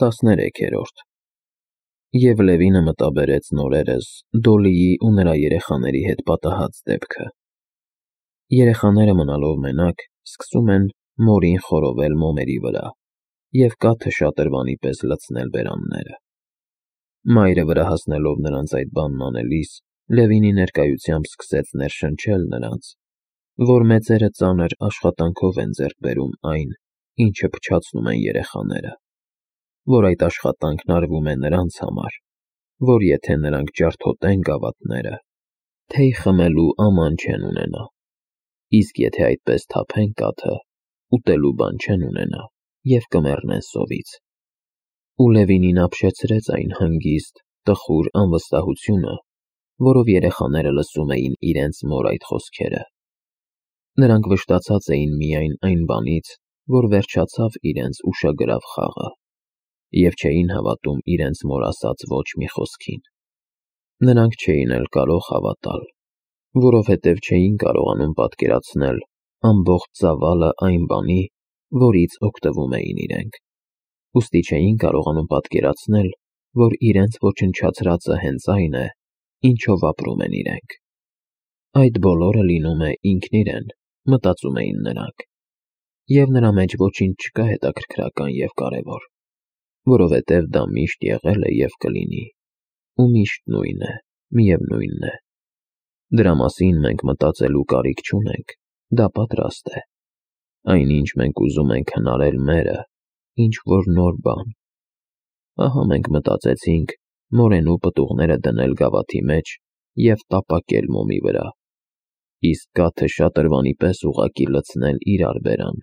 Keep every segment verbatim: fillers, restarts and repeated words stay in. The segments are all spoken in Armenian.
տասներեքերորդ Եվ Լևինը մտաբերեց նորերս Դոլիի ու նրա երեխաների հետ պատահած դեպքը։ Երեխաները մնալով մենակ, սկսում են մորին խորովել մոմերի վրա և կաթը շատրվանի պես լցնել բերանները։ Մայրը վրա հասնելով նրանց այդ բանն անելիս, Լևինի ներկայությամբ սկսեց ներշնչել նրանց, որ մեծերը ծանր աշխատանքով են ձեռք բերում այն, ինչը փչացնում են երեխաները, որ այդ աշխատանքն արվում է նրանց համար, որ եթե նրանք ջարդոտեն գավաթները, թեյ խմելու աման չեն ունենա, իսկ եթե այդպես թափեն կաթը, ուտելու բան չեն ունենա և կմեռնեն սովից։ Ու Լևինին ապշեցրեց այն հանգիստ, տխուր անվստահությունը, որով երեխաները լսում էին իրենց մոր այդ խոսքերը։ Նրանք վշտացած էին միայն այն բանից, որ վերջացավ իրենց ուշագրավ խաղը, և չէին հավատում իրենց մոր ասած ոչ մի խոսքին։ Նրանք չէին էլ կարող հավատալ, որովհետև չէին կարողանում պատկերացնել ամբողջ ծավալը այն բանի, որից օգտվում էին իրենք, ուստի չէին կարողանում պատկերացնել, որ իրենց ոչնչացրածը հենց այն է, ինչով ապրում են իրենք։ Այդ բոլորը լինում է ինքն իրեն, մտածում էին նրանք, և նրա մեջ ոչինչ չկա հետաքրքրական և կարևոր, որովհետև դա միշտ եղել է և կլինի, ու միշտ նույն է, միևնույնն է։ Դրա մասին մենք մտածելու կարիք չունենք, դա պատրաստ է։ Այնինչ մենք ուզում ենք հնարել մերը, ինչ-որ նոր բան։ Ահա մենք մտածեցինք մորենու պտուղները դնել գավաթի մեջ և տապակել մոմի վրա, իսկ կաթը շատրվանի պես ուղղակի լցնել իրար բերան։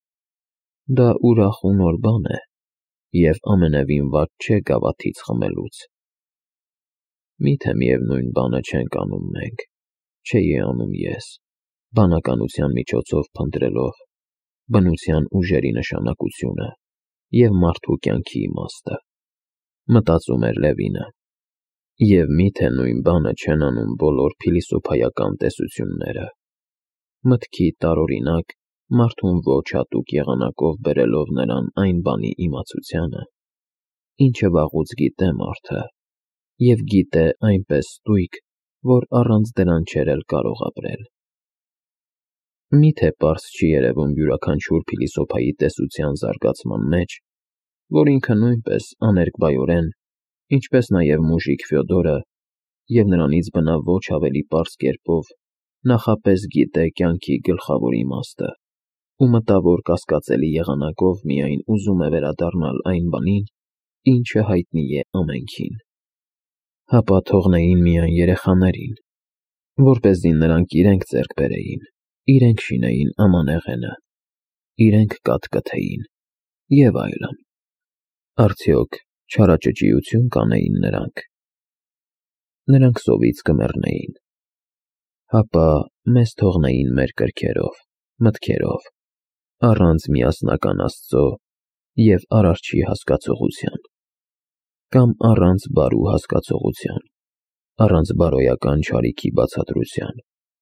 Դա ուրախ ու նոր բան է, և ամենևին վատ չէ գավաթից խմելուց։ Մի՞թե միևնույն բանը չենք անում մենք, չէի անում ես, բանականության միջոցով փնտրելով բնության ուժերի նշանակությունը և մարդու կյանքի իմաստը, մտածում էր Լևինը։ Եվ մի՞թե նույն բանը չեն անում բոլոր փիլիսոփայական տեսությունները, մտքի տարօրինակ, մարդուն ոչ հատուկ եղանակով բերելով նրան այն բանի իմացությանը, ինչը վաղուց գիտե մարդը, և գիտե այնպես ստույգ, որ առանց դրան չէր էլ կարող ապրել։ Մի՞թե պարզ չի երևում յուրաքանչյուր փիլիսոփայի տեսության զարգացման մեջ, որ ինքը նույնպես աներկբայորեն, ինչպես նաև մուժիկ Ֆյոդորը, և նրանից բնավ ոչ ավելի պարզ կերպով, նախապես գիտե կյանքի գլխավոր իմաստը ու մտավոր կասկածելի եղանակով միայն ուզում է վերադառնալ այն բանին, ինչը հայտնի է ամենքին։ Հապա թողնեին միայն երեխաներին, որպեսզի նրանք իրենք ձեռք բերեին, իրենք շինեին ամանեղենը, իրենք կաթ կթեին և այլն։ Արդյոք չարաճճիություն կանեին նրանք։ Նրանք սովից կմեռնեին։ Հապա մեզ թողնեին մեր կրքերով, մտքերով, առանց միասնական Աստծո և Արարչի հասկացողության, կամ առանց բարու հասկացողության, առանց բարոյական չարիքի բացատրության։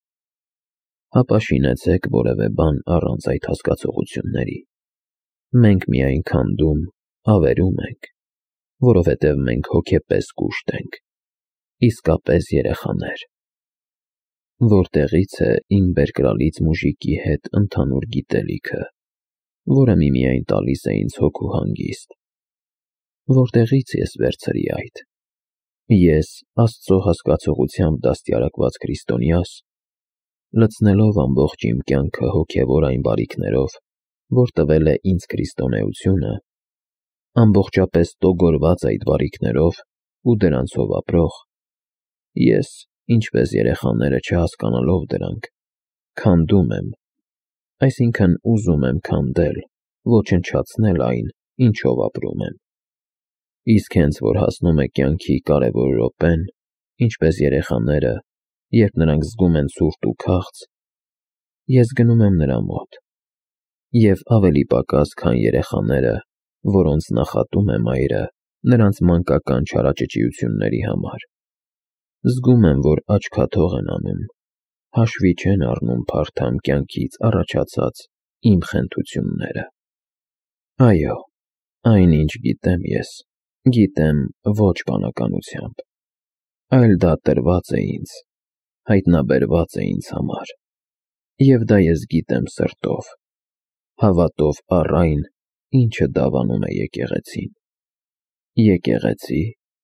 Հապա շինեցեք որևէ բան առանց այդ հասկացությունների։ Մենք միայն քանդում, ավերում ենք, որովհետև մենք հոգեպես կուշտ ենք, իսկապես երեխաներ։ Որտեղի՞ց է իմ բերկրալից մուժիկի հետ ընդհանուր գիտելիքը, որը միմիայն տալիս է ինձ հոգու հանգիստ։ Որտեղի՞ց ես վերցրի այդ։ Ես Աստծո հասկացողությամբ դաստիարակված քրիստոնյաս, լցնելով ամբողջ իմ կյանքը հոգևոր այն բարիքներով, որ տվել է ինձ քրիստոնեությունը, ամբողջապես տոգորված այդ բարիքներով ու դրանցով ապրող, ես, ինչպես երեխաները չհասկանալով դրանք, քանդում եմ, այսինքն ուզում եմ քանդել, ոչնչացնել այն, ինչով ապրում եմ։ Իսկ հենց որ հասնում է կյանքի կարևոր րոպեն, ինչպես երեխաները, երբ նրանք զգում են ցուրտ ու քաղց, ես գնում եմ նրա մոտ, և ավելի պակաս, քան երեխաները, որոնց նախատում է մայրը նրանց մանկական չարաճճիությունների համար, զգում եմ, որ աչքաթող են անում, հաշվի չեն առնում փարթամ կյանքից առաջացած իմ խենթությունները։ Այո, Այնինչ գիտեմ ես, գիտեմ ոչ բանականությամբ, այլ դա տրված է ինձ, հայտնաբերված է ինձ համար, և դա ես գիտեմ սրտով, հավատով առ այն, ինչը դավանում է եկեղեցին։ Եկեղեցի,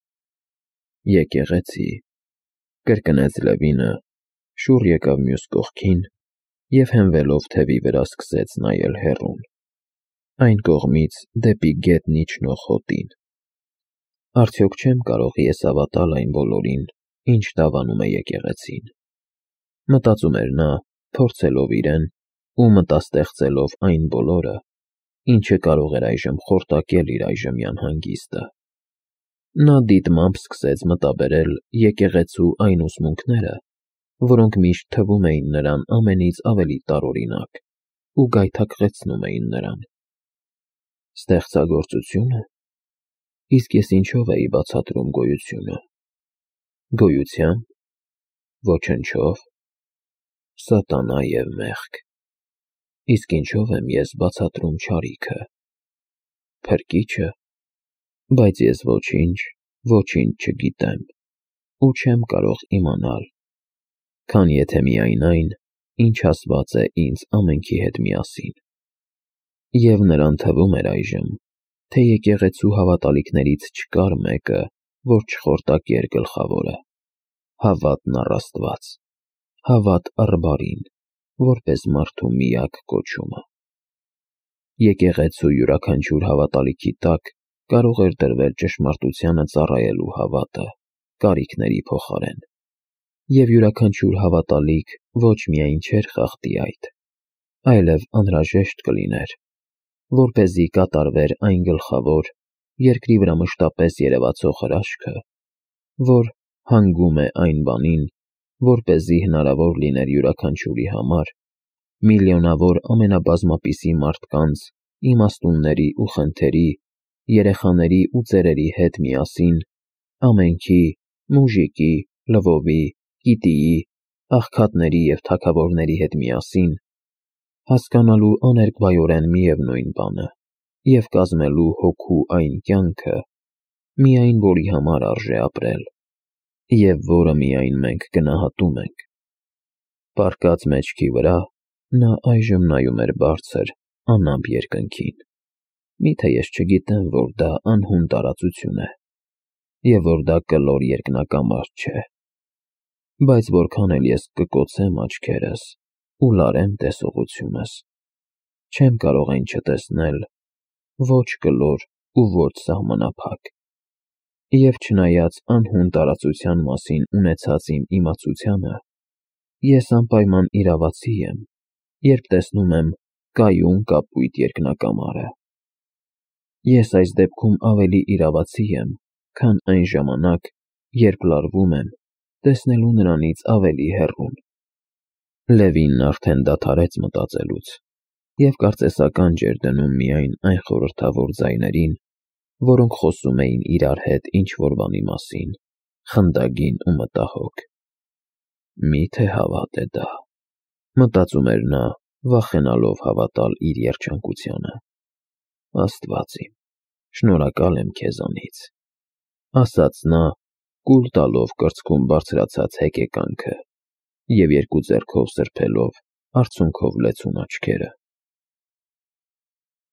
եկեղեցի, կրկնեց Լևինը, շուռ եկավ մյուս կողքին և հենվելով թևի վրա սկսեց նայել հեռուն, այն կողմից դեպի գետն իջնող հոտին։ Արդյոք չեմ կարող ես հավատալ այն բոլորին, ինչ դավանում է եկեղեցին, մտածում էր նա, փորձելով իրեն ու մտաստեղծելով այն բոլորը, ինչը կարող էր այժմ խորտակել իր այժմյան հանգիստը։ Նա դիտմամբ սկսեց մտաբերել եկեղեցու այն ուսմունքները, որոնք միշտ թվում էին նրան ամենից ավելի տարօրինակ ու գայթակղեցնում էին նրան։ Ստեղծագործությո՞ւնը։ Իսկ ես ինչով էի բացատրում գոյությունը։ Գոյությամբ, ոչնչով, սատանա և մեղք։ Իսկ ինչով եմ ես բացատրում չարիքը, փրկիչը։ Բայց ես ոչինչ, ոչինչ չգիտեմ ու չեմ կարող իմանալ, քան եթե միայն այն, ինչ ասված է ինձ ամենքի հետ միասին։ Եվ նրան թվում էր այժմ, թե եկեղեցու հավատալիքներից չկար մեկը, որ չխորտակեր գլխավորը՝ հավատն առ Աստված, հավատ առ բարին, որպես մարդու միակ կոչումը։ Եկեղեցու յուրաքանչյուր հավատալիքի տակ կարող էր դրվել ճշմարտությանը ծառայելու հավատը կարիքների փոխարեն, և յուրաքանչյուր հավատալիք ոչ միայն չէր խախտի այդ, այլև անհրաժեշտ կլիներ, որպեսզի կատարվեր այն գլխավոր, երկրի վրա մշտապես երևացող հրաշքը, որ հանգում է այն բանին, որպեսզի հնարավոր լիներ յուրաքանչյուրի համար, միլիոնավոր ամենաբազմապիսի մարդկանց, իմաստունների ու խնդերի, երեխաների ու ծերերի հետ միասին, ամենքի, մուժիկի, լվովի, գիտիի, աղքատների և թագավորների հետ միասին, հասկանալու աներկբայորեն միևնույն բանը և կազմելու հոգու այն կյանքը, միայն որի համար արժե ապրել, և որը միայն մենք գնահատում ենք։ Պառկած մեջքի վրա նա այժմ նայում էր բարձր, անամպ երկնքին։ Մի՞թե ես չգիտեմ, որ դա անհուն տարածություն է, և որ դա կլոր երկնակամարդ չէ։ Բայց որքան էլ ես կկոցեմ աչքերս ու լարեմ տեսողությունս, չեմ կարող այն չտեսնել, ոչ կլոր ու ոչ սահմանափակ։ Եվ չնայած անհուն տարածության մասին ունեցած իմ իմացությանը, ես անպայման իրավացի եմ, երբ տեսնում եմ կայուն կապույտ երկնակամարը։ Ես այս դեպքում ավելի իրավացի եմ, քան այն ժամանակ, երբ լարվում եմ, տեսնելու նրանից ավելի հեռուն։ Լևինն արդեն դադարեց մտածելուց և կարծես ականջ էր դնում միայն այն խորհրդավոր ձայներին, որոնք խոսում էին իրար հետ ինչ-որ բանի մասին, խնդագին ու մտահոգ։ Մի՞թե հավատ է դա, մտածում էր նա, վախենալով հավատալ իր երջանկությանը։ Աստված իմ, շնորհակալ եմ քեզանից, ասաց նա, կուլ տալով կրծքում բարձրացած հեկեկանքը և երկու ձեռքով սրբելով արցունքով լեցուն աչքերը։